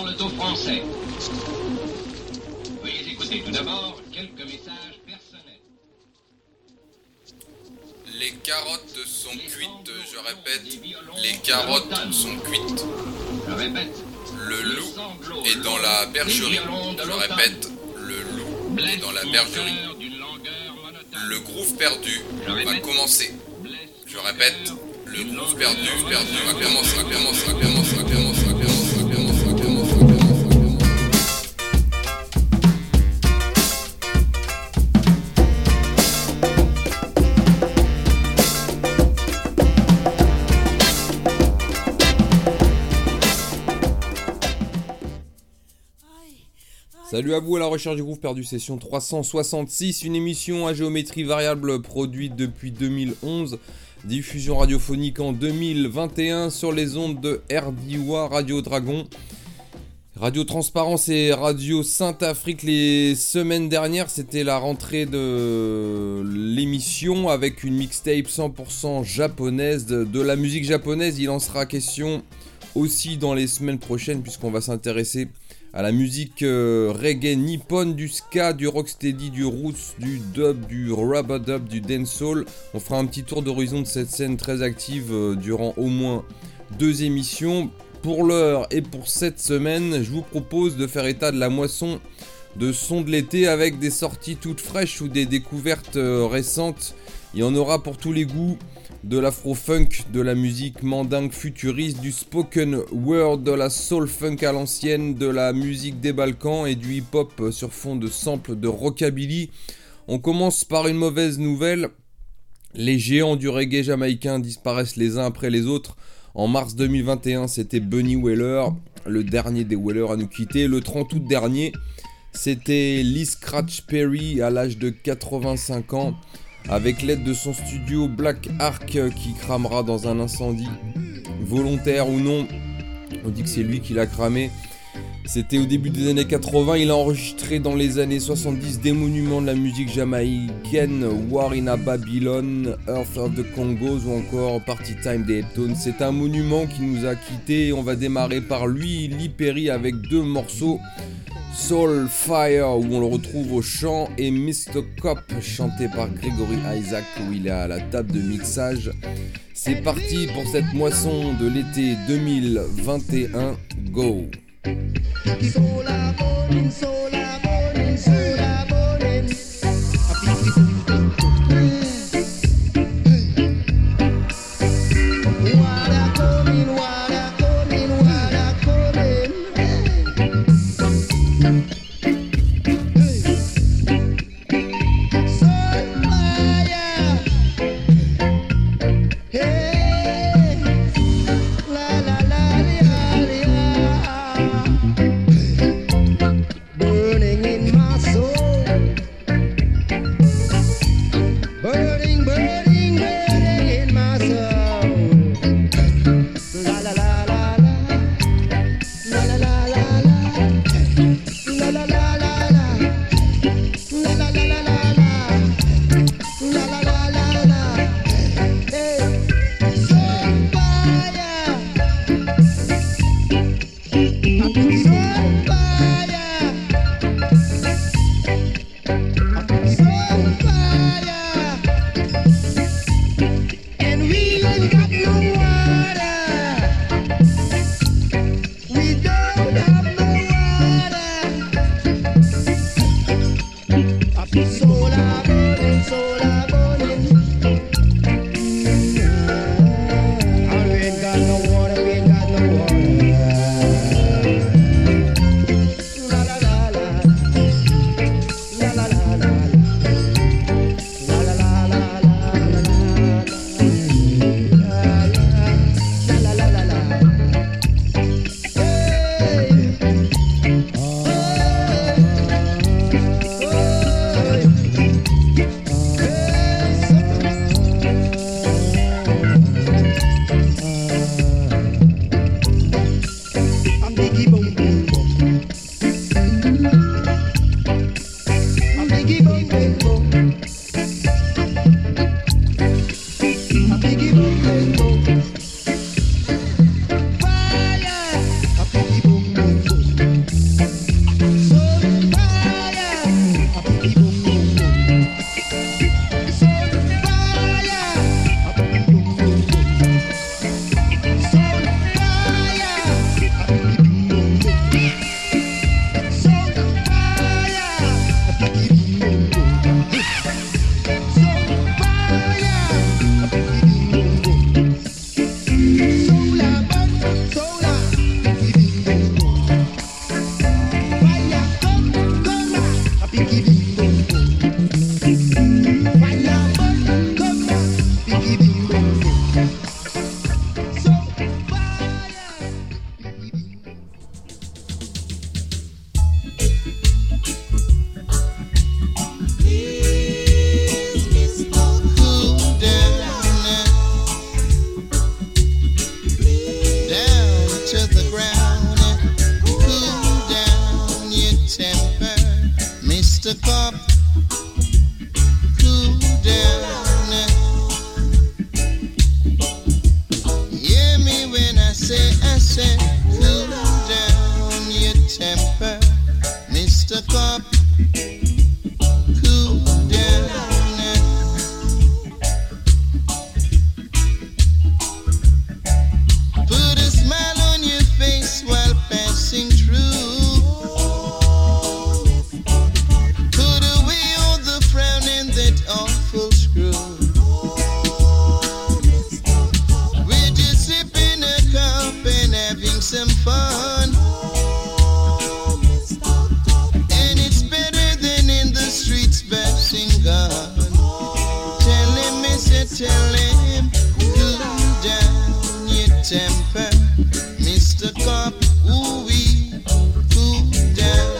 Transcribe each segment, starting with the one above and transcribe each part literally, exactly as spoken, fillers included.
parle au français. Veuillez écouter tout d'abord quelques messages personnels. Les carottes sont cuites, je répète, les carottes sont cuites. Je répète. Le loup est dans la bergerie, je répète, le loup est dans la bergerie. Le groove perdu va commencer, je répète, le groove perdu, perdu va commencer, va commencer, va commencer, va commencer, va commencer, va commencer, va commencer, va commencer. Salut à vous à la recherche du groove perdu, session trois cent soixante-six, une émission à géométrie variable produite depuis deux mille onze, diffusion radiophonique en deux mille vingt et un sur les ondes de R D W A, Radio Dragon, Radio Transparence et Radio Sainte-Afrique. Les semaines dernières, c'était la rentrée de l'émission avec une mixtape cent pour cent japonaise, de, de la musique japonaise. Il en sera question aussi dans les semaines prochaines puisqu'on va s'intéresser à la musique euh, reggae nippone, du ska, du rocksteady, du roots, du dub, du rubber-dub, du dancehall. On fera un petit tour d'horizon de cette scène très active euh, durant au moins deux émissions. Pour l'heure et pour cette semaine, je vous propose de faire état de la moisson de sons de l'été avec des sorties toutes fraîches ou des découvertes euh, récentes. Il y en aura pour tous les goûts. De l'afro-funk, de la musique mandingue futuriste, du spoken word, de la soul-funk à l'ancienne, de la musique des Balkans et du hip-hop sur fond de samples de rockabilly. On commence par une mauvaise nouvelle. Les géants du reggae jamaïcain disparaissent les uns après les autres. En mars deux mille vingt et un, c'était Bunny Wailer, le dernier des Wailers à nous quitter. Le trente août dernier, c'était Lee Scratch Perry à l'âge de quatre-vingt-cinq ans. Avec l'aide de son studio Black Ark qui cramera dans un incendie, volontaire ou non, on dit que c'est lui qui l'a cramé. C'était au début des années quatre-vingts, il a enregistré dans les années soixante-dix des monuments de la musique jamaïcaine, War in a Babylon, Earth of the Congos ou encore Party Time des Heptones. C'est un monument qui nous a quittés. On va démarrer par lui, Lee Perry, avec deux morceaux. Soul Fire, où on le retrouve au chant, et mister Cop, chanté par Gregory Isaac, où il est à la table de mixage. C'est parti pour cette moisson de l'été deux mille vingt et un. Go! Fire! Mister Cop, cool down. Hear me when I say, I say, cool down your temper, Mister Cop, cool down. Put a smile on your face while passing through. Put away all the frown and that awful screw. We're just sipping a cup and having some fun. And it's better than in the streets bashing gun. Tell him, mister, tell him, cool down your temper, Mister Cop, ooh-wee, cool down.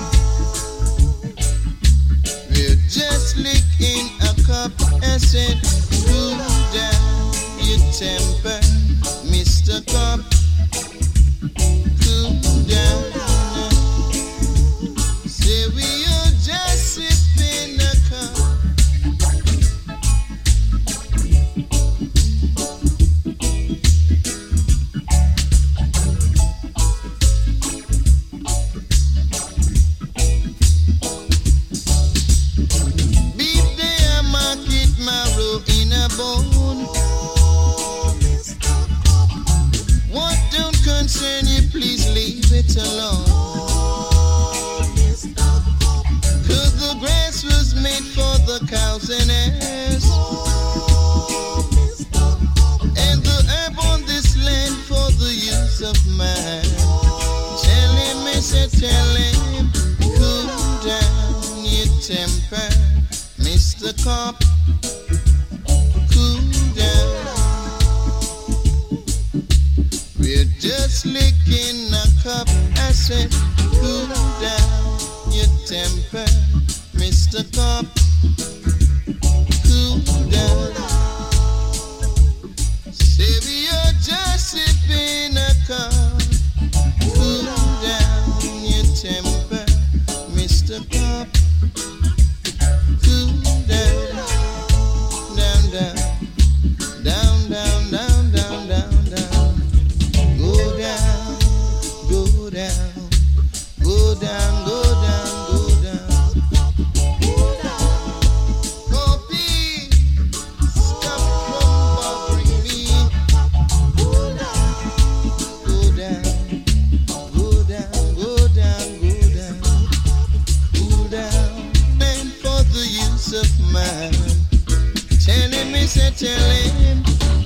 We're just licking a cup, I said, cool down your temper, Mister Cop, cool down. Say we are just sipping a cup. Beef there, market marrow in a bone. What don't concern you, please leave it alone. Cause the grass was made for the cows and ass. And the herb on this land for the use of man. Tell him, mister, tell him, cool down your temper, Mister Cop, cool down. We're just licking a cup, I said, cool down your temper, Mister Cop, cool down. Say we are just sipping a cup, cool down your temper, Mister Cop, cool down, down, down, down, down, down, down, down, down. Go down, go down, go down, go down, go down. Oh, please, stop from bothering me. Go down, go down, go down, go down, cool down. And for the use of man, tell him, mister, tell him.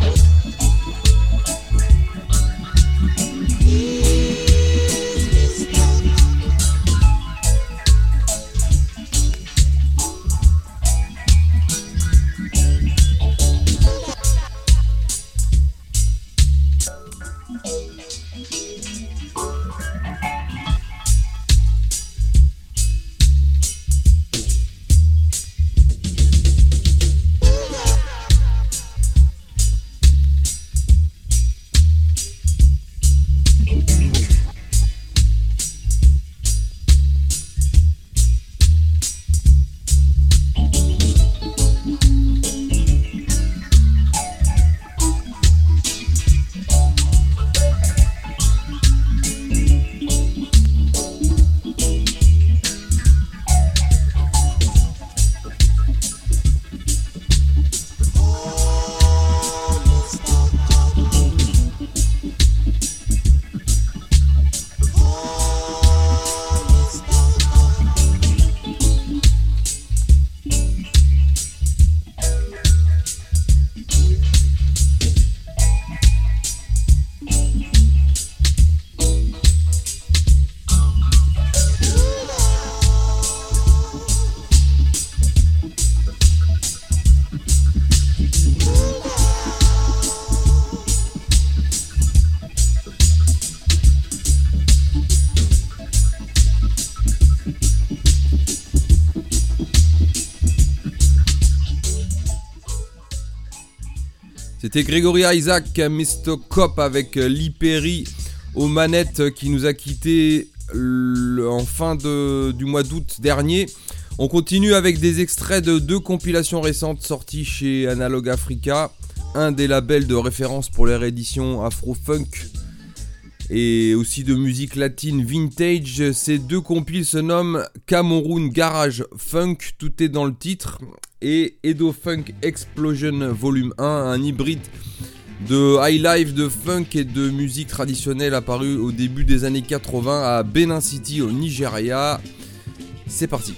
C'était Gregory Isaac, Mister Cop avec Lee Perry aux manettes qui nous a quittés en fin de, du mois d'août dernier. On continue avec des extraits de deux compilations récentes sorties chez Analog Africa, un des labels de référence pour les rééditions Afro-Funk et aussi de musique latine vintage. Ces deux compiles se nomment Cameroun Garage Funk, tout est dans le titre, et Edo Funk Explosion Volume un, un hybride de highlife, de funk et de musique traditionnelle apparu au début des années quatre-vingts à Benin City au Nigeria. C'est parti.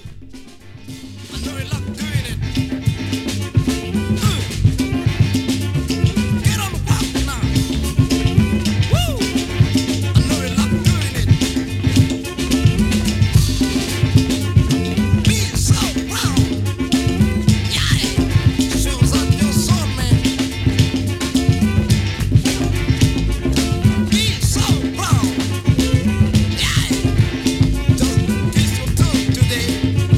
Today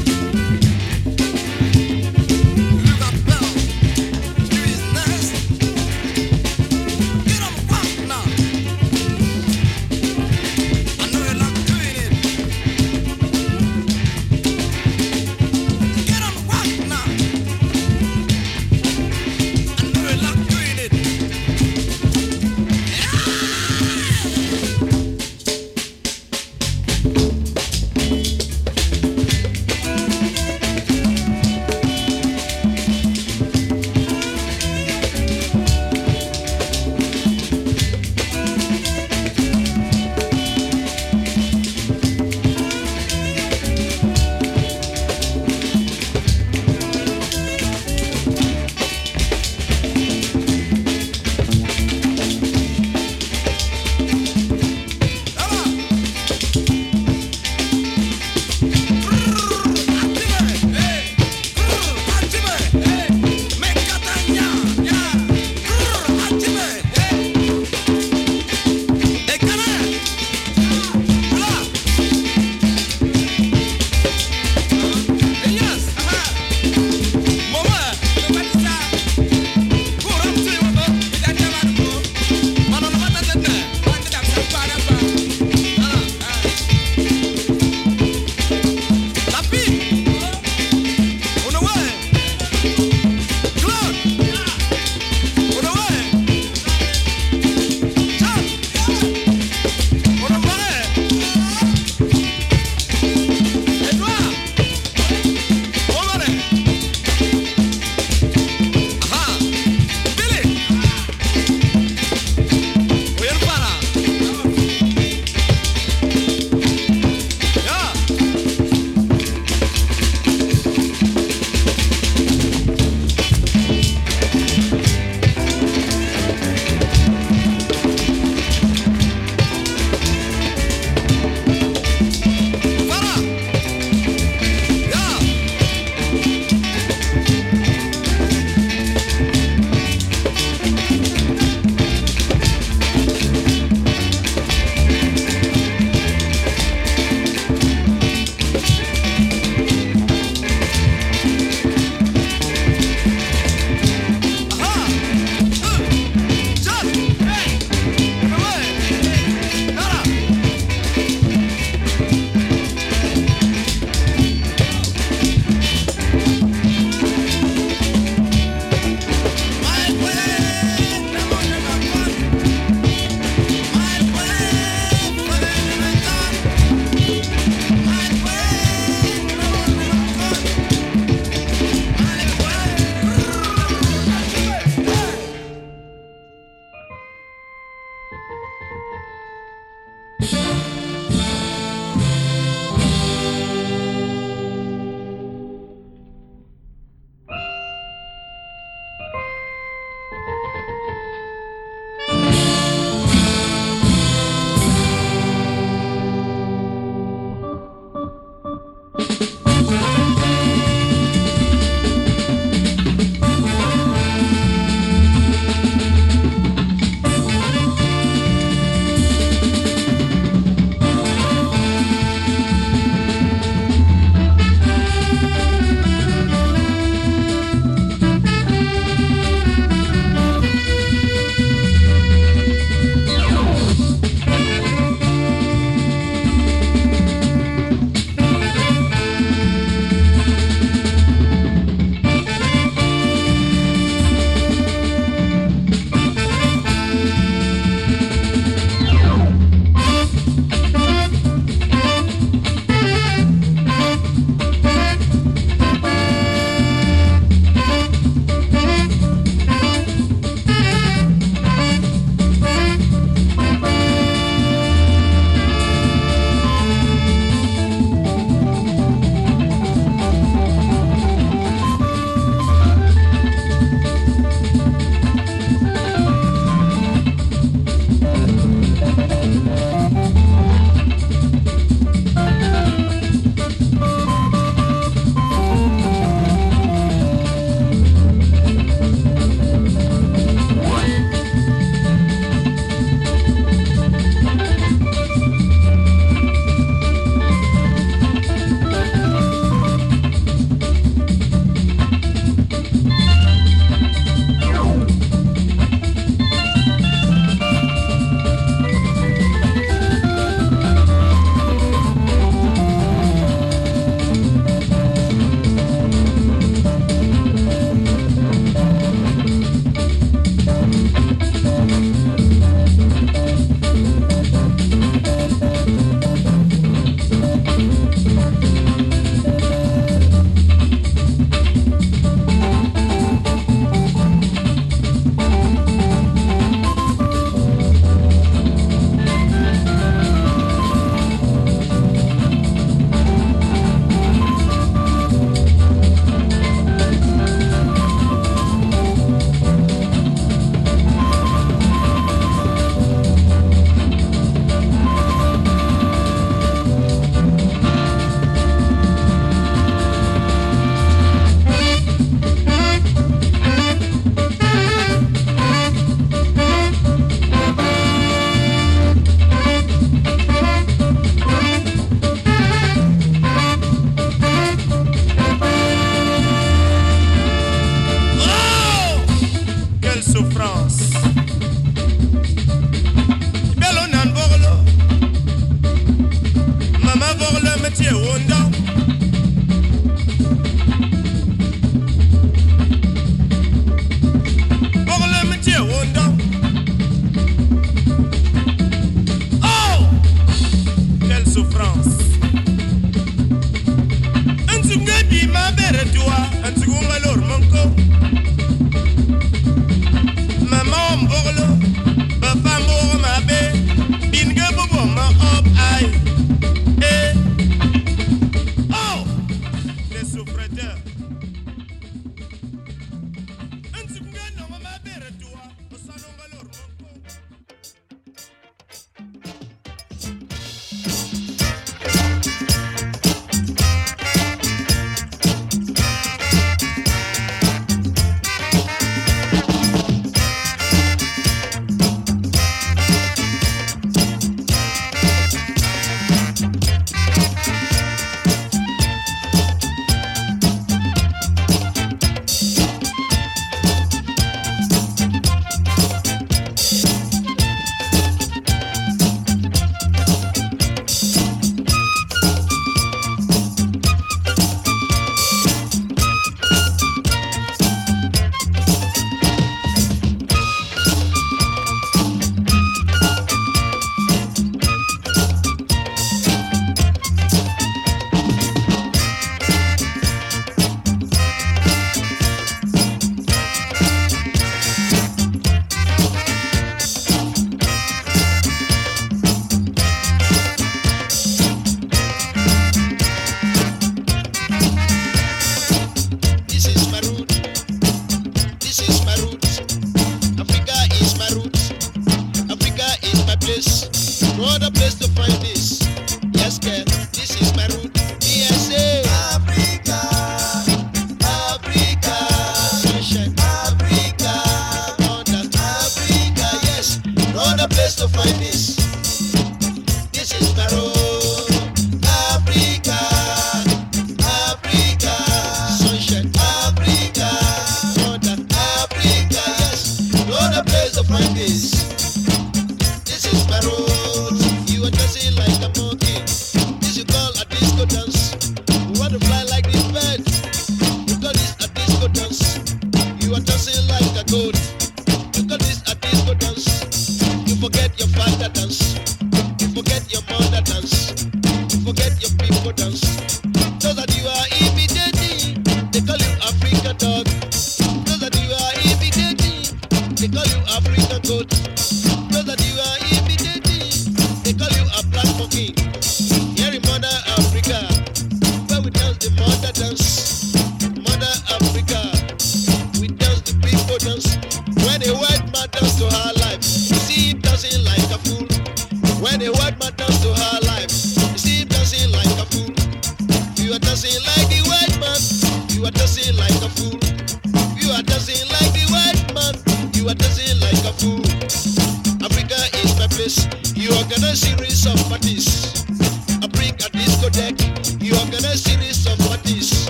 pour le métier Wunda. Pour le métier Wunda. Oh, quelle souffrance. Un tsungabi ma bere toi, un tsunga lor manko. Maman borlo, papa mor ma be, binga bobo ma up ay. Eh, oh, les souffreteurs. Un tsunga no ma bere toi, un salonga lor manko.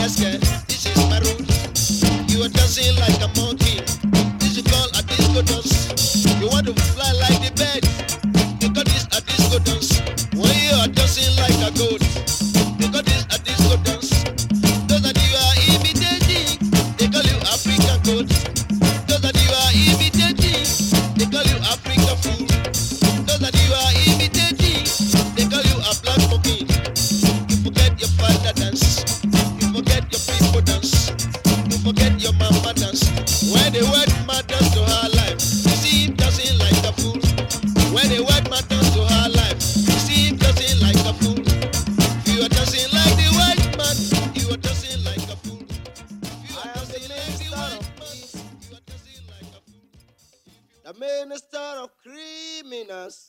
yes, yes, this is my rule. You are dancing like a monkey. This is called a disco dance. You want to fly like the bird. You got this a disco dance. When you are dancing like a goat. You got this a disco dance. Those that you are imitating, they call you African goat. Those that you are imitating, they call you African fool. Those that you are imitating, they call you a black monkey. You forget your father dance. You forget your people dance. You forget your mama dance. When the word matters to her life, you see him dancing like a fool. When the word matters to her life, you see him dancing like a fool. You are dancing like the white man. You are dancing like a fool. You are dancing like the white man. You are dancing like a fool. The minister of criminals,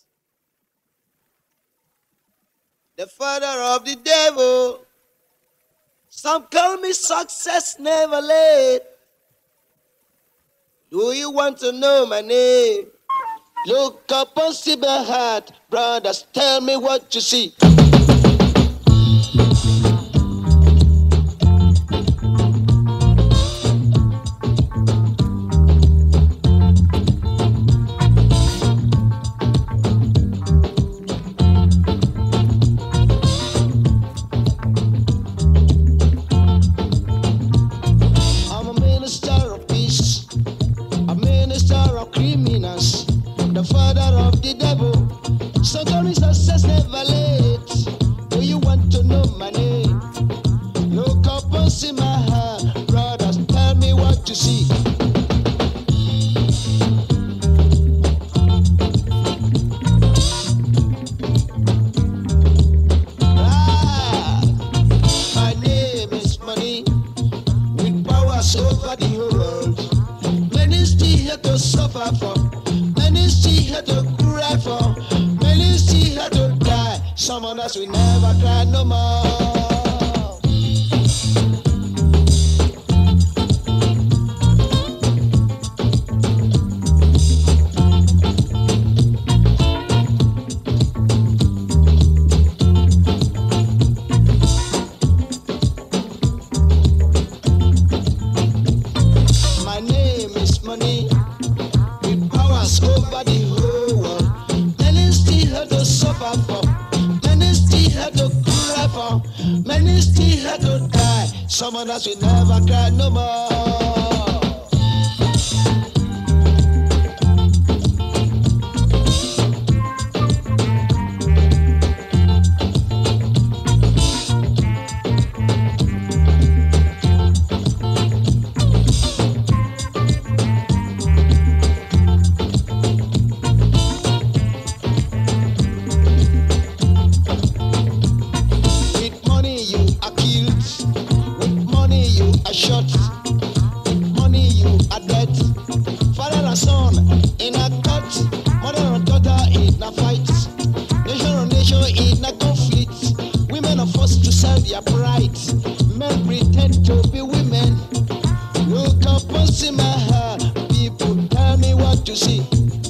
the father of the devil. Some call me success never late. Do you want to know my name? Look up on Sibyl Heart, brothers, tell me what you see. I'm a minister of peace, a minister of criminals, the father of the devil. So call me success never late. Do you want to know my name? Look up and see my heart, brothers, tell me what you see. Ah, my name is Money, with powers over the whole world. Many still here to suffer for, many still here to cry for, many still here to die. Some of us will never cry no more. My name is Money, with powers over the whole world. Many still have to suffer for, many still have to cry for, many still have to die. Some of us will never cry no more. With money you are killed, with money you are shot, with money you are dead. Father and son in a court, mother and daughter in a fight, nation and nation in a conflict. Women are forced to sell their pride, men pretend to be women. Look up and see my heart, people tell me what you see.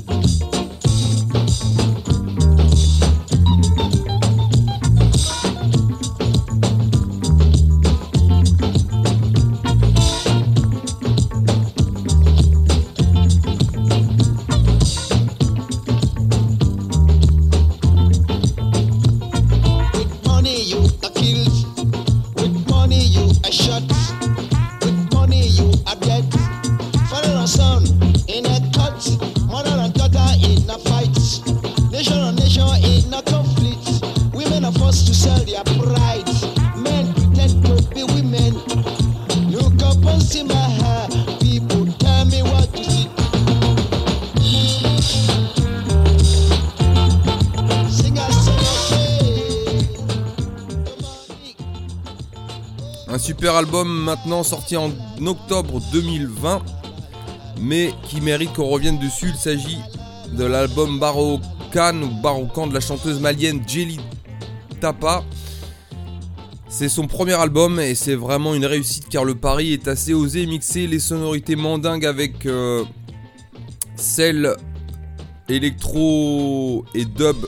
With money you are killed, with money you are shot, with money you are dead. Father and son in a court, mother and daughter in a fight, nation and nation in a conflict. Women are forced to sell their pride, men pretend to be women. Look up and see my heart, people tell me what you see. Sing a song of faith. Un super album maintenant sorti en octobre deux mille vingt, mais qui mérite qu'on revienne dessus. Il s'agit de l'album Barokan ou Barokan de la chanteuse malienne Jelly Tapa. C'est son premier album et c'est vraiment une réussite car le pari est assez osé. Mixer les sonorités mandingues avec euh, celles électro et dub,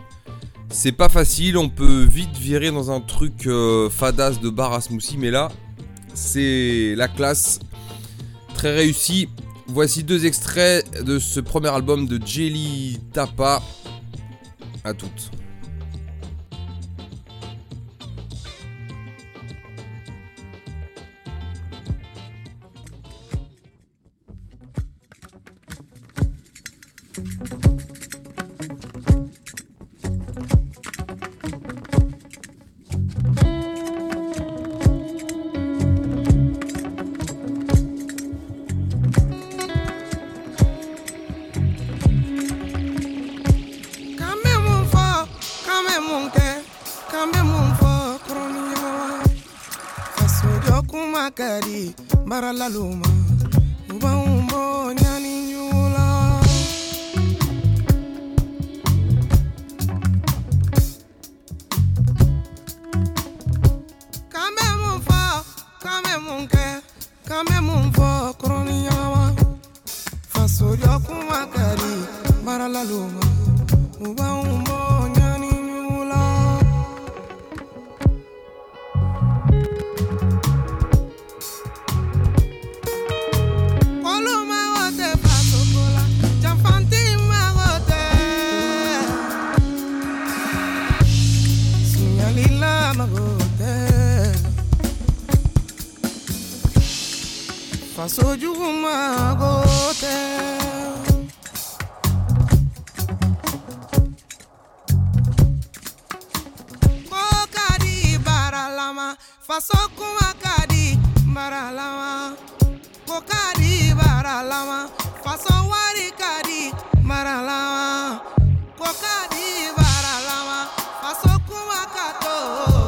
c'est pas facile. On peut vite virer dans un truc euh, fadasse de bar à smoothie, mais là c'est la classe, très réussi. Voici deux extraits de ce premier album de Jelly Tapa. À toutes. Kadi baralaluma uba umbo nyani nyula kame munfa kame munke kame munfo kroni yawa faso yokuma kadi baralaluma uba umbo nyani nyula. Faso juma gote Kokadi baralama Faso kuma kadi baralama Kokadi baralama Faso wari kadi baralama Kokadi baralama Faso kuma kato.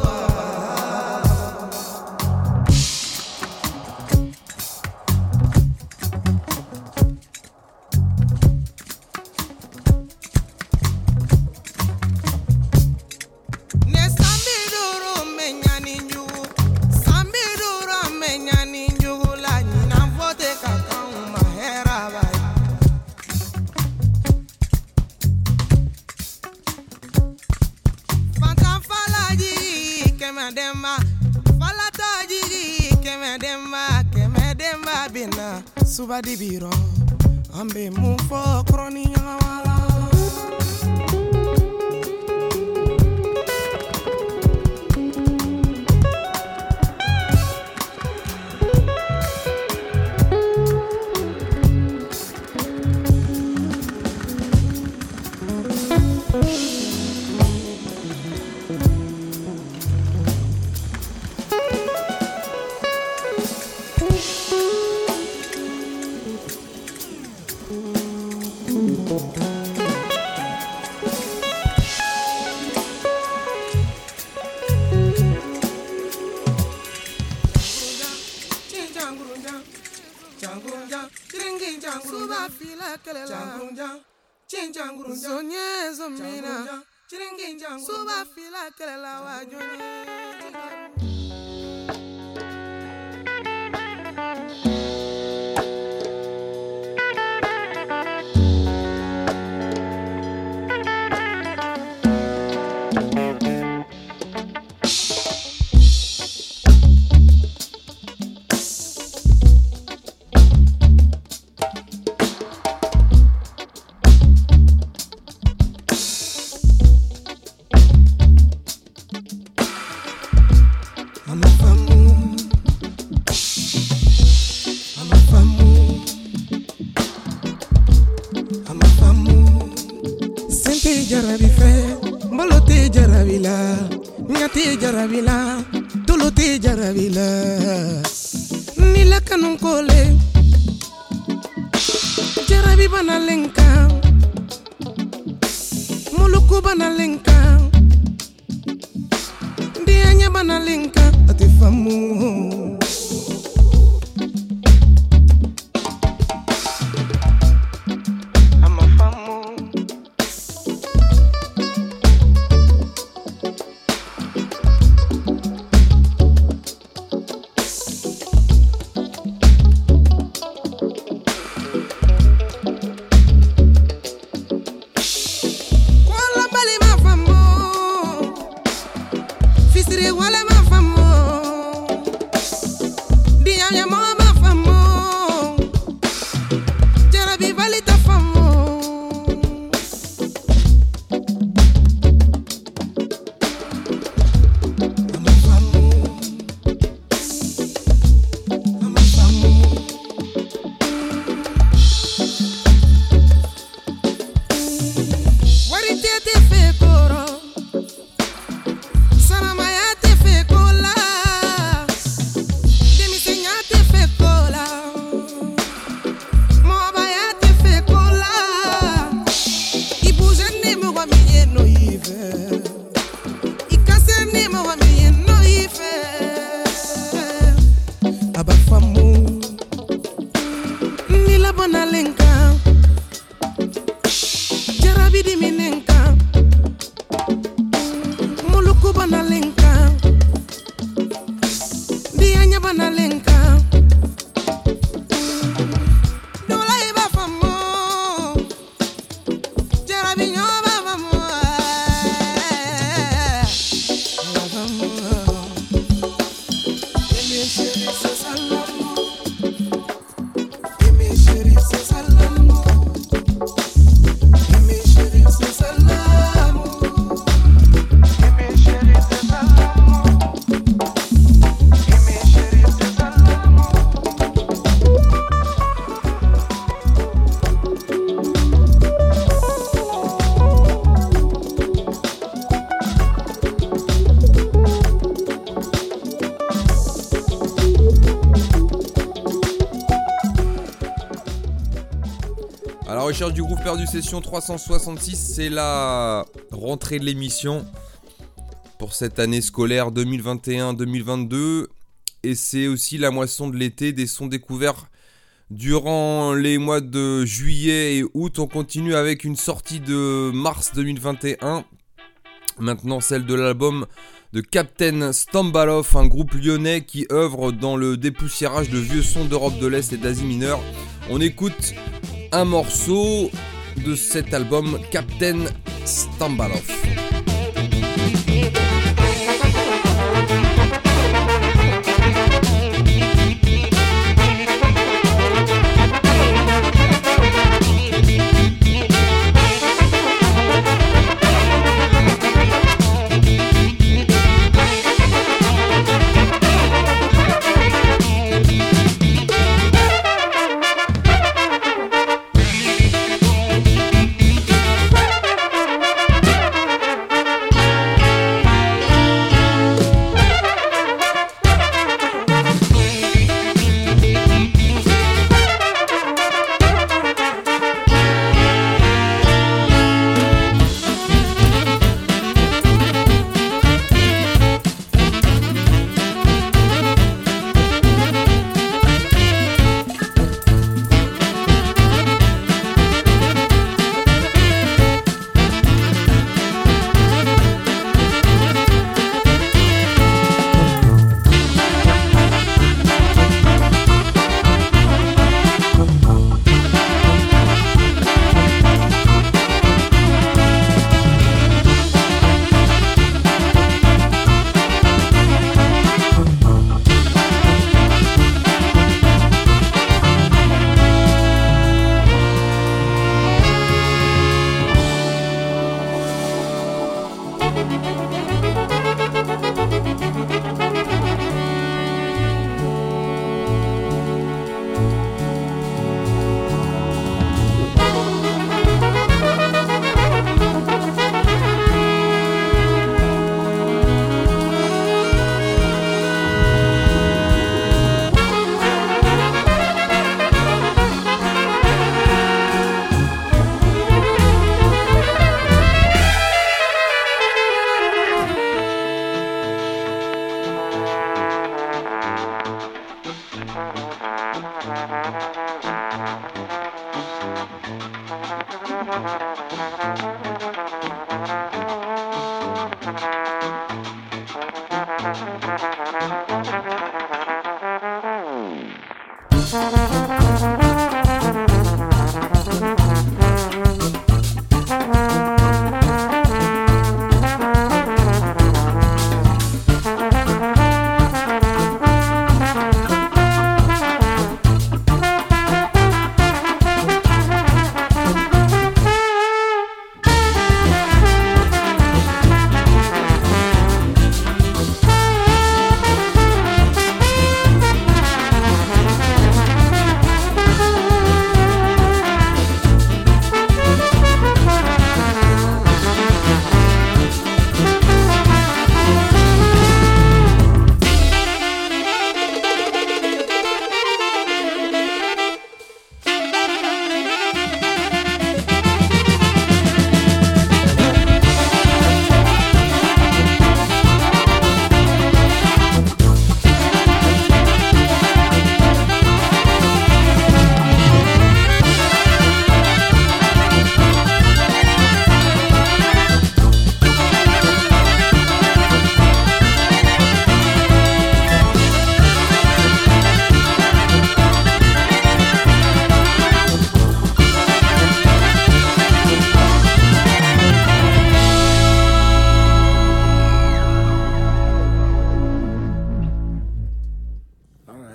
Demba, falatoji, keme demba, keme demba bina, suba di biro, ambe mufo kroni wala. Suba fila kelela wajonye. Jarabila, tuluti jarabila, nila kanun kole, jarabi bana lenka, muluku bana lenka, dianya bana lenka, atifamu. abafamu nila bana lenka jarabi di minenka muluku bana lenka dianya bana lenka À la recherche du groupe perdu session trois cent soixante-six, c'est la rentrée de l'émission pour cette année scolaire deux mille vingt et un deux mille vingt-deux et c'est aussi la moisson de l'été, des sons découverts durant les mois de juillet et août. On continue avec une sortie de mars deux mille vingt et un, maintenant celle de l'album de Captain Stambalov, un groupe lyonnais qui œuvre dans le dépoussiérage de vieux sons d'Europe de l'Est et d'Asie mineure. On écoute un morceau de cet album, Captain Stambalov.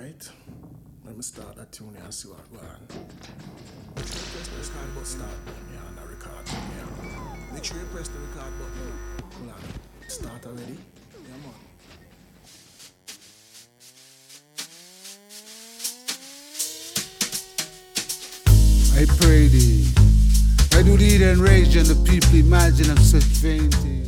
Alright. Let me start that tune here and see what go on. Press the record button, start button here on the record button here. Make sure you press the record button. Hold on. Start already? Yeah, man. I pray thee. I do read and rage and the people imagine of such vain things.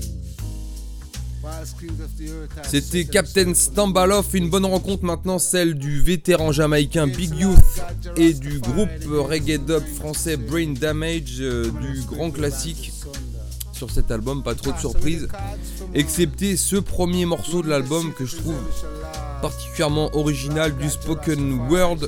C'était Captain Stambaloff, une bonne rencontre maintenant, celle du vétéran jamaïcain Big Youth et du groupe reggae dub français Brain Damage, euh, du grand classique sur cet album, pas trop de surprises, excepté ce premier morceau de l'album que je trouve particulièrement original, du spoken word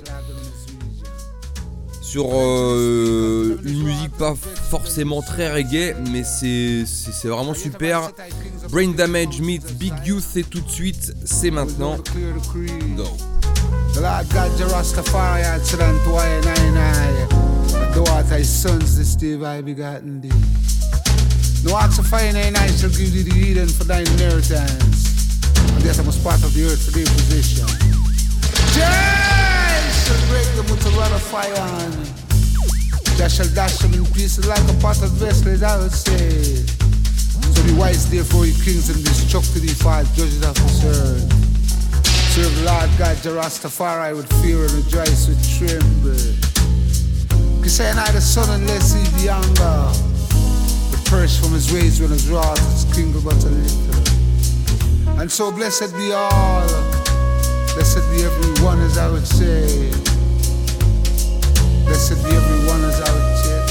sur euh, une musique pas forcément très reggae, mais c'est, c'est, c'est vraiment super. Brain Damage meets Big Youth, et tout de suite, c'est maintenant. Go. The Lord God, the Rastafari, answer unto I and I and I. The what thy sons, this day I begotten thee. No axe of fire and I shall give thee the Eden for thine inheritance. And yet I must part of the earth for their possession. Jai shall break them with a rod of fire on me. Jah shall dash them in pieces like a pot of vessel, as I would say. So be wise, therefore, ye kings, and be struck to thee false judges of this earth. Serve the Lord God, the Rastafari, with fear and rejoice with tremble. Cause say not the sun unless he be younger. The perish from his ways when his wrath is kindled but a little. And so blessed be all, blessed be every one, as I would say. Blessed be every one, as I would say.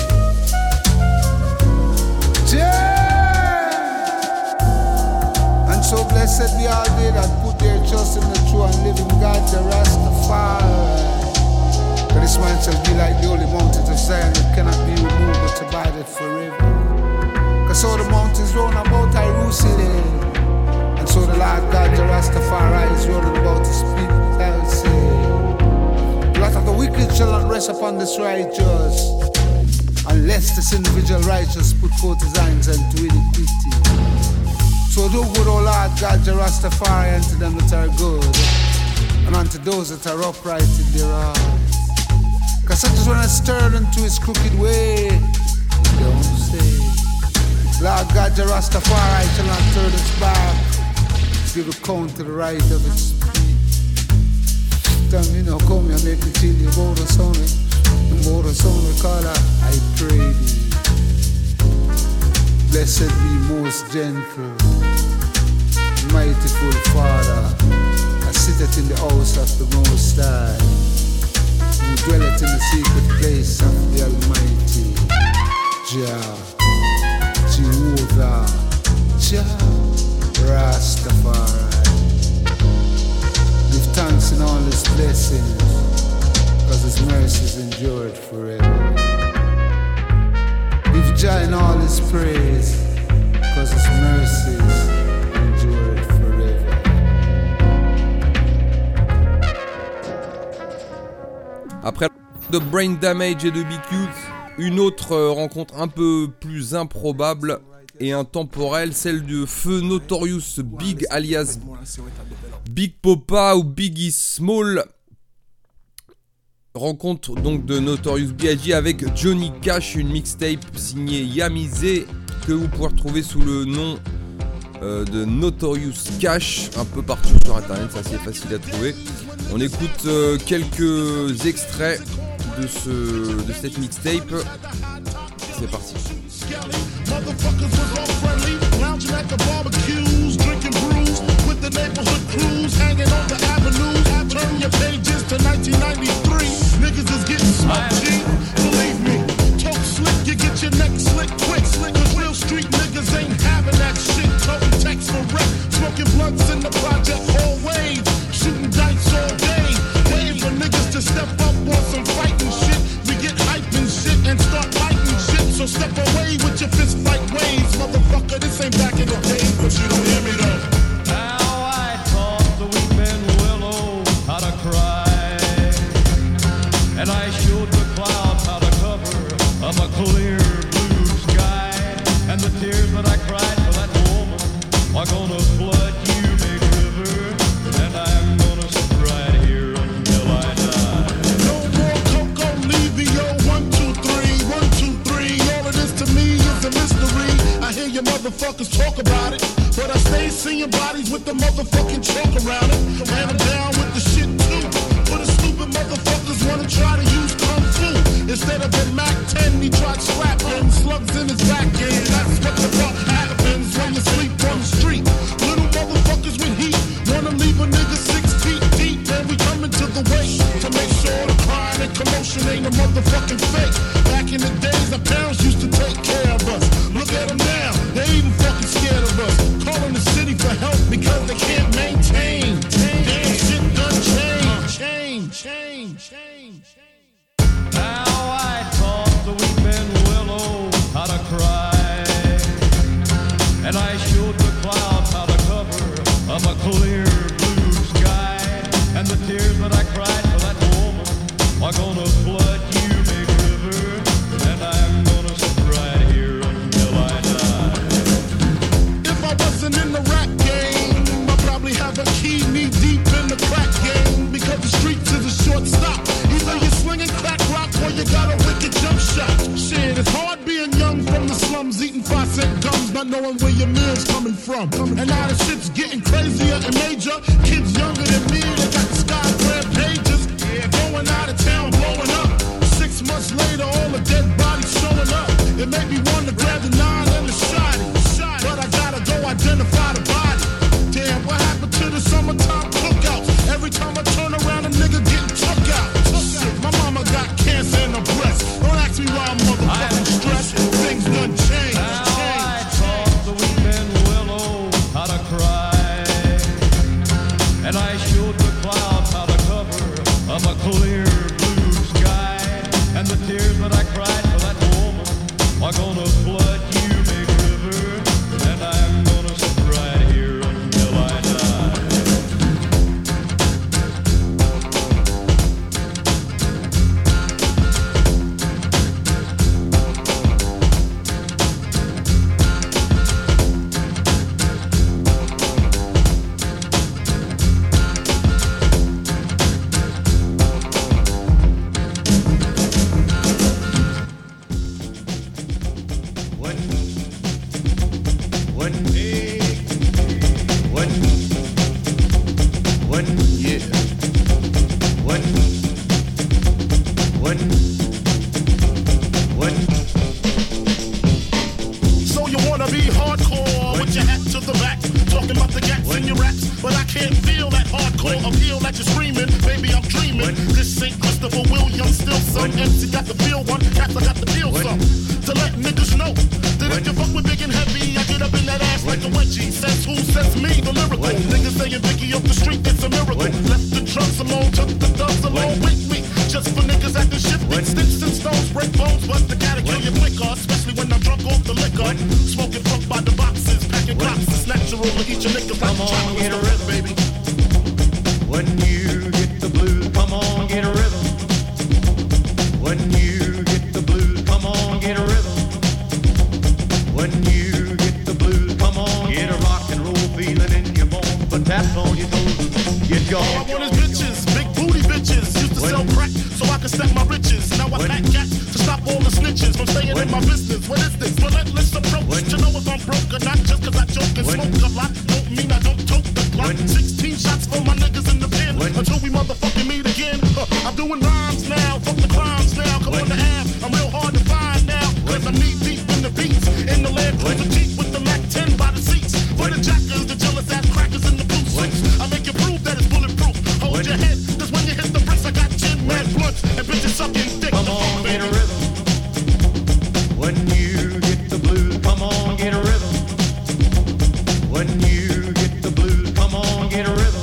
Yeah! And so blessed be all they that put their trust in the true and living God, the Rastafari. For this man shall be like the holy mountains of Zion that cannot be removed but abided forever. Cause so the mountains round about Jerusalem, and so the Lord God, the Rastafari, is rolling about his people, I will say. The lot of the wicked shall not rest upon this righteous, unless this individual righteous put forth his hands unto iniquity. So do good, O Lord God, the Rastafari, unto them that are good, and unto those that are upright in their hearts. Cause such is when I stirred into his crooked way, he don't say. Lord God, the Rastafari shall not turn its back, give account to the right of its speech. Tell me now, come here, make me tell you about the son, about the son we call her, I pray thee. Blessed be most gentle, mightyful Father, I sitteth in the house of the Most High, who dwelleth in the secret place of the Almighty. Jah, Jehovah, Jah, Rastafari. Give thanks in all his blessings, cause his mercies endured forever. Give Jah in all his praise, cause his mercies endured forever. Après de Brain Damage et de Big Youth, une autre rencontre un peu plus improbable et intemporelle, celle de Feu Notorious Big alias Big Popa ou Biggie Small. Rencontre donc de Notorious B I G avec Johnny Cash, une mixtape signée Yamizé que vous pouvez retrouver sous le nom euh, de Notorious Cash un peu partout sur internet, c'est assez facile à trouver. On écoute euh, quelques extraits de, ce, de cette mixtape. C'est parti. Motherfuckers was all friendly, lounging at the barbecues, drinking brews with the neighborhood crews, hanging on the avenues. Turn your pages to nineteen ninety-three. Niggas is getting smoked, G. Believe me, talk slick, you get your neck slick quick. Cause real street niggas ain't having that shit. Toting text for rep, smoking blunts in the project hallways, shooting dice all day. Waiting for niggas to step up on some fighting shit. We get hype and shit and start fighting shit. So step away with your fist fight ways, motherfucker. This ain't back in the day, but you don't hear me though. Now I taught the weeping willow how to cry, and I showed the clouds how to cover up a clear blue sky. And the tears that I cried for that woman are gonna flood you, big river, and I'm gonna sit right here and million bodies with the motherfucking chalk around it. And I'm down with the shit too. For the stupid motherfuckers wanna try to use kung fu. Instead of a Mac ten, he tried slapping slugs in his back end. That's what the fuck happens when you sleep on the street. Little motherfuckers with heat wanna leave a nigga six feet deep. And we coming to the wake to make sure the crime and commotion ain't a motherfucking fake. Back in the days, our parents used to take care of us. Look at them now, they even fucking scared of us. Calling the city for help because they can't maintain. Damn shit done change, change, change, change, change. Now I taught the weeping willow how to cry, and I showed the clouds how to cover up a clear blue sky. And the tears that I cried for that woman are gonna flood you, big river, and I'm gonna sit right here until I die. If I wasn't in the rap game, I'd probably have a key knee deep in the crack game. Because the streets is a short stop. Either you're slinging crack rock or you got a wicked jump shot. Shit, it's hard being young from the slums, eating five cent gums, not knowing where your meal's coming from. And now the shit's getting crazier and major. Kids younger than me, they got sky grand pages. Yeah, going out of town, blowing up. Six months later, all the dead bodies showing up. It made me want to grab the nine and the shotty. But I gotta go identify the body. Damn, what happened to the summertime cookouts? Every time I turn around, a nigga getting took out. Shit, my mama got cancer in her breast. Don't ask me why I'm motherfucking stressed. Things done changed. Now I taught the weeping willow how to cry, and I showed the clouds how to cover up a clear blue sky. And the tears that I cried for that woman are gonna flood you, big river, and I'm gonna sit right here until I die. So you wanna be hardcore with your hat to the back, talking about the gats in your raps, but I can't feel that hardcore appeal that you're screaming. Baby, I'm dreaming. This ain't Christopher Williams, still some M C got the feel one, cats I got the feel some. To let niggas know that if you fuck with big and heavy, I get up in that ass like a wedgie. Says who? Says me, the lyrical. Niggas saying Biggie up the street, it's a miracle. Left the drugs alone, took the dubs alone with me. Just for niggas acting shifty, sticks and stones, break bones, but they gotta kill you quicker, especially when I'm drunk off the liquor. Smoking funk by the boxes, packing clocks, it's natural to eat your niggas like Come on, get a rhythm, baby. When you get the blues, come on, get a rhythm. When you get the blues, come on, get a rhythm. When you get the blues, come on, get a rock and roll feeling in your bones. But that's on your toes, get your. All I want is bitches, big booty bitches. Used to sell crack so I could stack my riches. Now I pack cats to stop all the snitches from staying in my business. What is this relentless approach? To know if I'm broke or not, just cause I joke and smoke a lot, don't mean I don't tote the Glock. Sixteen shots for my niggas in the pen until we motherfucking meet again. Huh, I'm doing rhymes now, fuck the crimes now. Come on the app, I'm real hard to find now. Cause I'm knee deep in the beats, in the land cruiser Jeep with the Mac ten by the seats. For the jackers, the jealous ass crackers in the blue suits. I make you prove that it's bulletproof. Hold your head, cause when you hit the bricks, I got chin mad blunts and bitches sucking dick. Come on, get a rhythm. When you get the blues, come on, get a rhythm. When you get the blues, come on, get a rhythm.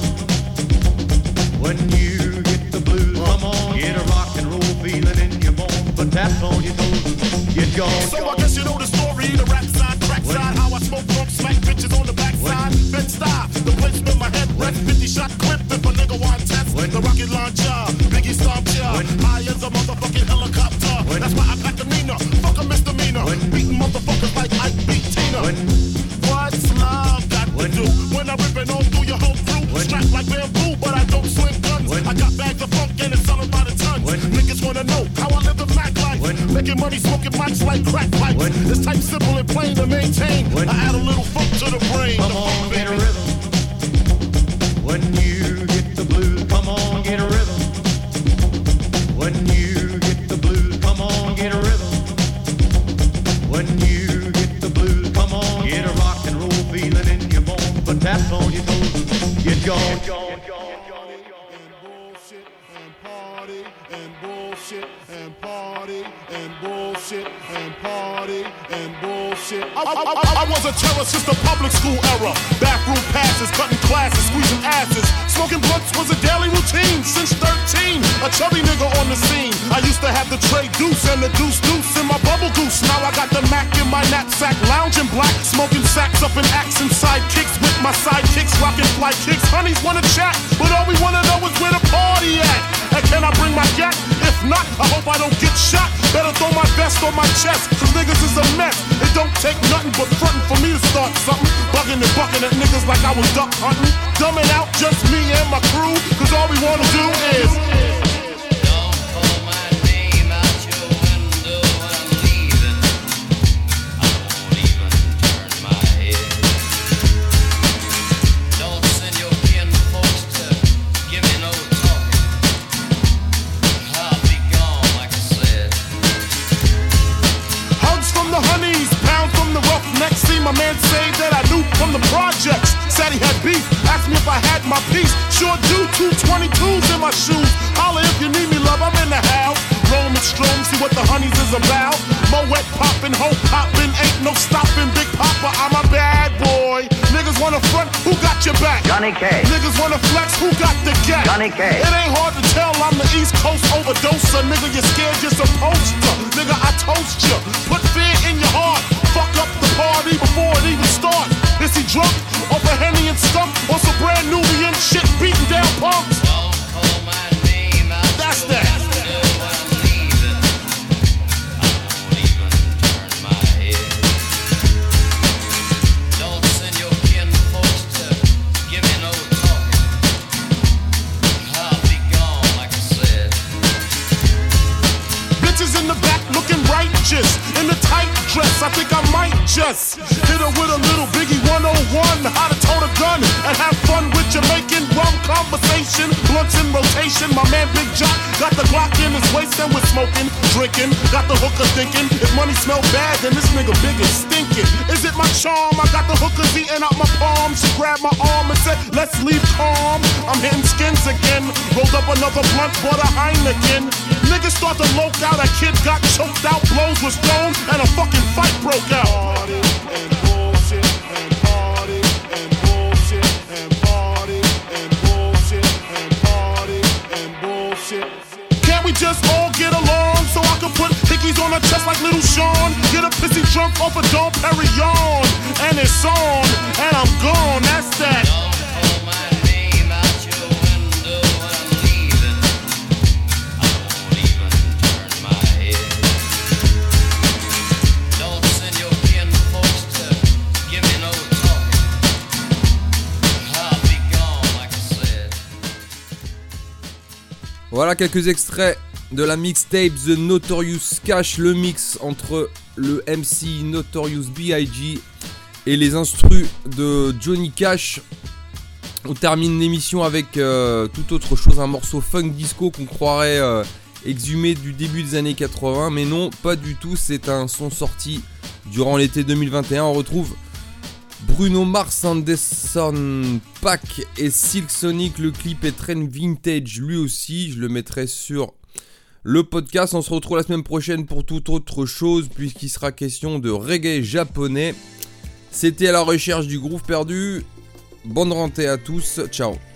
When you get the blues, come on, get a rock and roll feeling in your bones. But that's on your toes, get gone. So I guess you know the story, the rap side, crack side, how I smoke from smack bitches on the backside. Bed style, the placement my head rest, fifty shot clip if a nigga want test. The rocket launcher, Biggie stomp ya, high as a motherfucking helicopter. That's why I pack the Nina, fuck a misdemeanor, beating motherfuckers like Ike beat Tina. What's love got to do when I rip it on through your whole crew? Strapped like bamboo, but I don't swing guns. I got bags of funk and it's selling by the tons. Niggas wanna know how I live the Mac life. Making money, smoking mics like crack pipes. When, it's type simple and plain to maintain. When, I add a little funk to the brain. Come on, get a rhythm. When you get the blues, come on, get a rhythm. When you get the blues, come on, get a rhythm. When you get the blues, come on, get a rock and roll feeling in your bones. But that's on your toes, get gone, gone, gone, gone. And bullshit and party and bullshit and party and bullshit and party and bullshit. I, I, I, I was a terror since the public school era. Bathroom passes, cutting classes, squeezing asses. Smoking blunts was a daily routine since thirteen. A chubby nigga on the scene. I used to have the tray deuce and the deuce deuce in my bubble goose. Now I got the Mac in my knapsack, lounging black, smoking sacks up in accent sidekicks with my sidekicks, rocking fly kicks. Honeys wanna chat, but all we wanna know is where the party at. And can I bring my gat? If not, I hope I don't get shot. Better throw my vest on my chest, cause niggas is a mess. It don't take nothing but frontin' for me to start something. Bugging and bucking at niggas like I was duck hunting. Dumbing out just me and my crew, cause all we wanna do is Don't call my name out your window when I'm leaving. I won't even turn my head. Don't send your kin folks to give me no talking. I'll be gone, like I said. hugs from the honeys, pounds from the roughnecks. See my man say that I knew from the projects. Said he had beef, asked me if I had my piece. Sure do, two twenty-twos in my shoes. Holla if you need me, love, I'm in the house. Roam and stroom, see what the honeys is about. Moet poppin', hoe poppin', ain't no stoppin'. Big Papa, I'm a bad boy. Niggas wanna front, who got your back? Johnny K. Niggas wanna flex, who got the gap? Johnny K. It ain't hard to tell, I'm the East Coast overdoser. Nigga, you're scared, you're supposed to. Nigga, I toast you. Put fear in your heart. Fuck up the party before it even starts. Is he drunk, off a Henny and skunk, or some brand Nubian shit beating down punks? Don't call my name out That's your that. window when I'm leaving. I won't even turn my head. Don't send your kin folks to give me no talking. I'll be gone, like I said. Bitches in the back looking righteous. In the tight dress, I think I might just hit her with a little Biggie one oh one. How to tote a gun and have fun with Jamaican rum conversation. Blunts in rotation, my man Big Jock got the Glock in his waist and we're smoking, drinking. Got the hooker thinking, if money smell bad, then this nigga big is stinking. Is it my charm? I got the hookers eating out my palm. She grabbed my arm and said, let's leave calm. I'm hitting skins again. Rolled up another blunt, bought a Heineken. Niggas start to loke out, a kid got choked out, blows was thrown, and a fucking fight broke out. Party and bullshit and party and bullshit and party and bullshit and party and bullshit. Can't we just all get along so I can put hickeys on her chest like Little Sean? Get a pissy drunk off a Dom Perignon, and it's on, and I'm gone, that's that. Don't call my name out your window when I'm leaving. I won't even turn my head. Don't send your kin folks to give me no talking. I'll be gone, like I said. Voilà quelques extraits de la mixtape The Notorious Cash, le mix entre le M C Notorious B I G et les instrus de Johnny Cash. On termine l'émission avec euh, tout autre chose, un morceau funk disco qu'on croirait euh, exhumé du début des années quatre-vingts, mais non, pas du tout, c'est un son sorti durant l'été deux mille vingt et un. On retrouve Bruno Mars, Anderson Paak et Silk Sonic. Le clip est très vintage lui aussi, je le mettrai sur le podcast. On se retrouve la semaine prochaine pour toute autre chose, puisqu'il sera question de reggae japonais. C'était à la recherche du groove perdu. Bonne rentrée à tous, ciao.